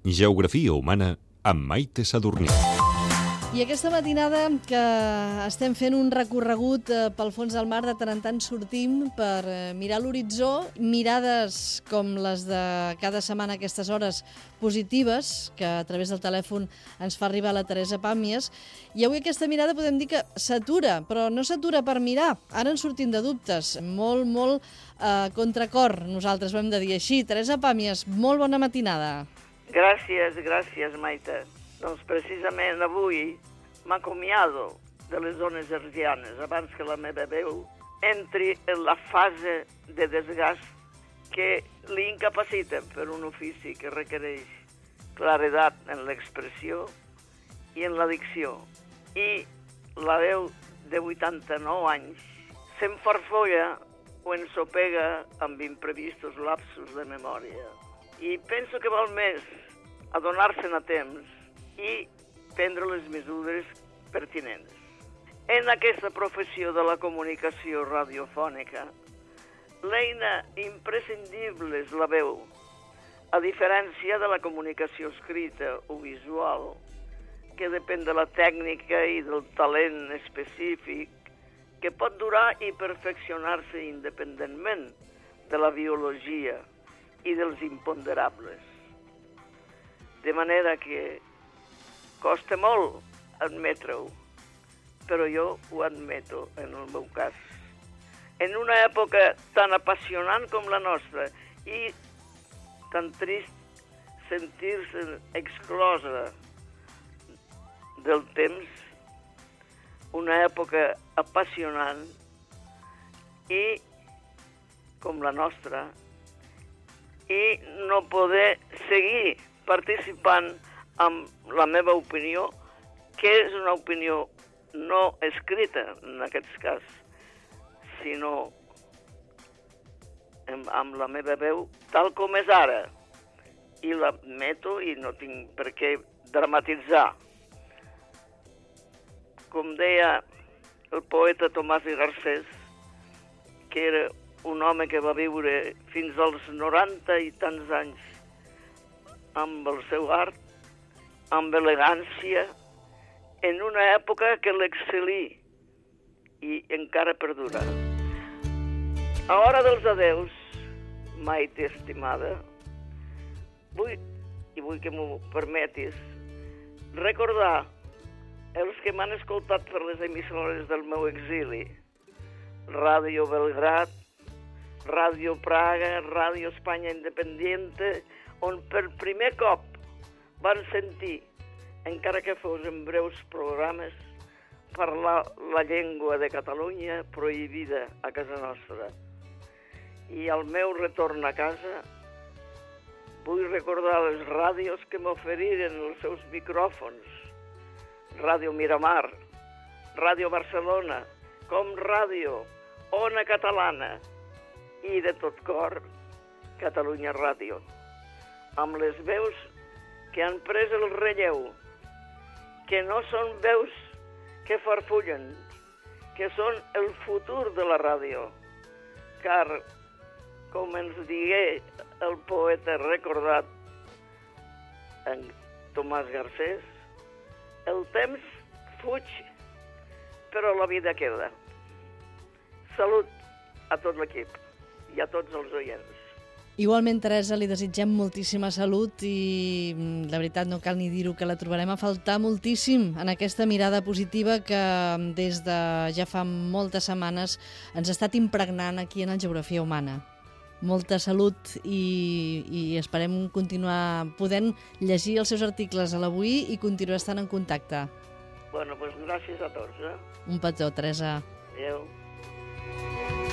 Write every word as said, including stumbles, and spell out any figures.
Geografia humana amb Maite Sadurní. I aquesta matinada que estem fent un recorregut pel fons del mar, de tant en tant sortim per mirar l'horitzó, mirades com les de cada setmana a aquestes hores positives, que a través del telèfon ens fa arribar la Teresa Pàmies, i avui aquesta mirada podem dir que s'atura, però no s'atura per mirar, ara en sortim de dubtes, molt, molt a contracor, nosaltres ho hem de dir així. Teresa Pàmies, molt bona matinada. Gràcies, gràcies, Maite. Doncs precisament avui m'acomiado de les zones hertzianes abans que la meva veu entri en la fase de desgast que li incapacita per un ofici que requereix claredat en l'expressió i en la dicció. I la veu de vuitanta-nou anys s'enfarfolla o ensopega amb imprevistos lapsos de memòria. I penso que val més adonar-se'n a temps i prendre les mesures pertinents. En aquesta professió de la comunicació radiofònica, l'eina imprescindible és la veu, a diferència de la comunicació escrita o visual, que depèn de la tècnica i del talent específic, que pot durar i perfeccionar-se independentment de la biologia i dels imponderables. De manera que costa molt admetre-ho, però jo ho admeto en el meu cas. En una època tan apassionant com la nostra i tan trist sentir-se exclosa del temps, una època apassionant i com la nostra, i no poder seguir participant amb la meva opinió, que és una opinió no escrita en aquest cas, sinó amb, amb la meva veu tal com és ara. I l'admeto i no tinc per què dramatitzar. Com deia el poeta Tomàs i Garcés, que era un home que va viure fins als noranta i tants anys amb el seu art, amb elegància, en una època que l'excel·lí i encara perdura. A hora dels adeus, Maite estimada, vull, i vull que m'ho permetis, recordar els que m'han escoltat per les emissores del meu exili, Ràdio Belgrad, Ràdio Praga, Ràdio Espanya Independiente, on per primer cop van sentir, encara que fos en breus programes, parlar la llengua de Catalunya prohibida a casa nostra. I al meu retorn a casa vull recordar les ràdios que m'oferiren els seus micròfons. Ràdio Miramar, Ràdio Barcelona, Com Ràdio, Ona Catalana i de tot cor Catalunya Ràdio, amb les veus que han pres el relleu, que no són veus que farfullen, que són el futur de la ràdio, car, com ens digué el poeta recordat en Tomàs Garcés, el temps fuig, però la vida queda. Salut a tot l'equip i a tots els oients. Igualment, Teresa, li desitgem moltíssima salut i, de veritat, no cal ni dir-ho, que la trobarem a faltar moltíssim en aquesta mirada positiva que des de ja fa moltes setmanes ens ha estat impregnant aquí en el Geografia Humana. Molta salut i, i esperem continuar podent llegir els seus articles a l'Avui i continuar estant en contacte. Bueno, doncs gràcies a tots. Eh? Un petó, Teresa. Adéu.